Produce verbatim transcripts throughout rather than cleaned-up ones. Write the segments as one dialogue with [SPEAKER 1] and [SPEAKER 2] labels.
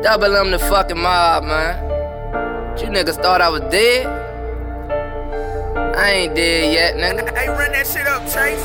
[SPEAKER 1] Double M the fucking mob, man. You niggas thought I was dead? I ain't dead yet, nigga.
[SPEAKER 2] Hey, run that shit up, Chase.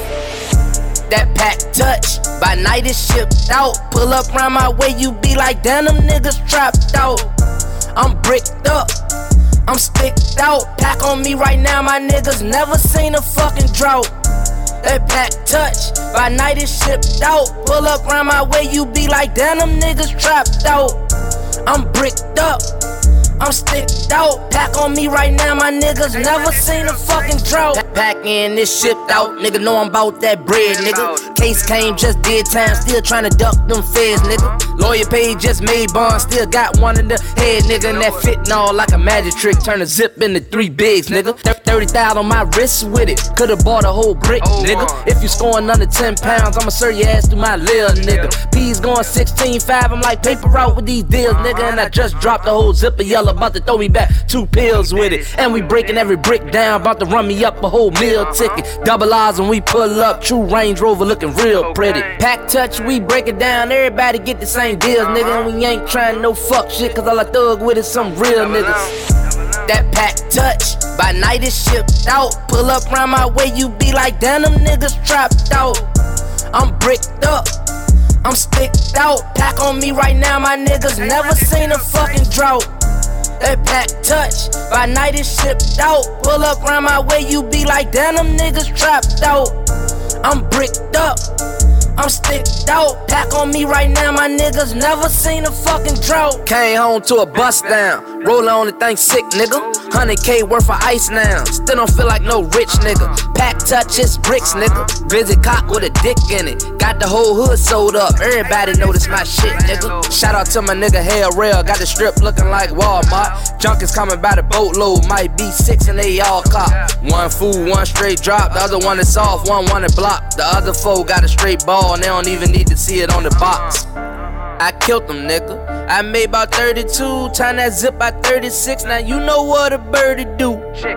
[SPEAKER 1] That pack touch, by night it's shipped out. Pull up round my way, you be like, damn, them niggas trapped out. I'm bricked up, I'm sticked out. Pack on me right now, my niggas never seen a fucking drought. That pack touch, by night it's shipped out. Pull up round my way, you be like, damn, them niggas trapped out. I'm bricked up, I'm sticked out. Pack on me right now, my niggas never seen a fucking drought. Pack in, this shipped out, nigga know I'm bout that bread, nigga. Case came, just did time, still tryna duck them feds, nigga. Lawyer paid, just made bond, still got one in the head, nigga. And that fitting like a magic trick, turn a zip into three bigs, nigga. thirty thousand on my wrist with it, could've bought a whole brick, nigga. If you scoring under ten pounds, I'ma serve your ass through my lil, nigga. P's going sixteen five, I'm like paper out with these deals, nigga. And I just dropped the whole zipper yellow, about to throw me back two pills with it. And we breaking every brick down, about to run me up a whole meal ticket. Double R's when we pull up, true Range Rover looking real pretty. Pack touch, we break it down, everybody get the same deals, nigga. And we ain't trying no fuck shit, cause all I thug with is some real niggas. That pack touch, by night it's shipped out. Pull up round my way, you be like, damn, them niggas trapped out. I'm bricked up, I'm sticked out. Pack on me right now, my niggas never seen a fucking drought. That pack touch, by night it's shipped out. Pull up round my way, you be like, damn, them niggas trapped out. I'm bricked up, I'm sticked out. Pack on me right now, my niggas never seen a fucking drought. Came home to a bust down, roll on the thing sick, nigga. one hundred K worth of ice now, still don't feel like no rich nigga. Pack touch, it's bricks, nigga. Visit cock with a dick in it, got the whole hood sold up. Everybody notice my shit, nigga. Shout out to my nigga Hell Rail, got the strip looking like Walmart. Junk is coming by the boatload, might be six and they all cop. One fool, one straight drop, the other one is off, one wanted block. The other four got a straight ball and they don't even need to see it on the box. I killed them, nigga. I made about thirty-two, time that zip by thirty-six. Now you know what a birdie do.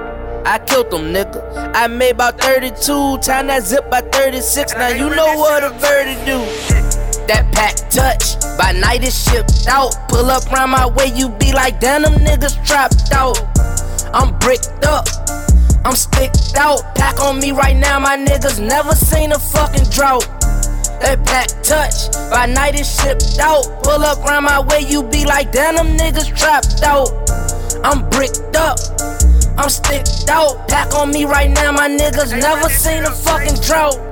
[SPEAKER 1] I killed them, nigga. I made about thirty-two, time that zip by thirty-six. Now you know what a birdie do. That pack touch, by night it's shipped out. Pull up round my way, you be like, damn, them niggas trapped out. I'm bricked up, I'm sticked out. Pack on me right now, my niggas never seen a fucking drought. That pack touch, by night it's shipped out. Pull up round my way, you be like, damn, them niggas trapped out. I'm bricked up, I'm sticked out. Pack on me right now, my niggas never seen a fucking drought.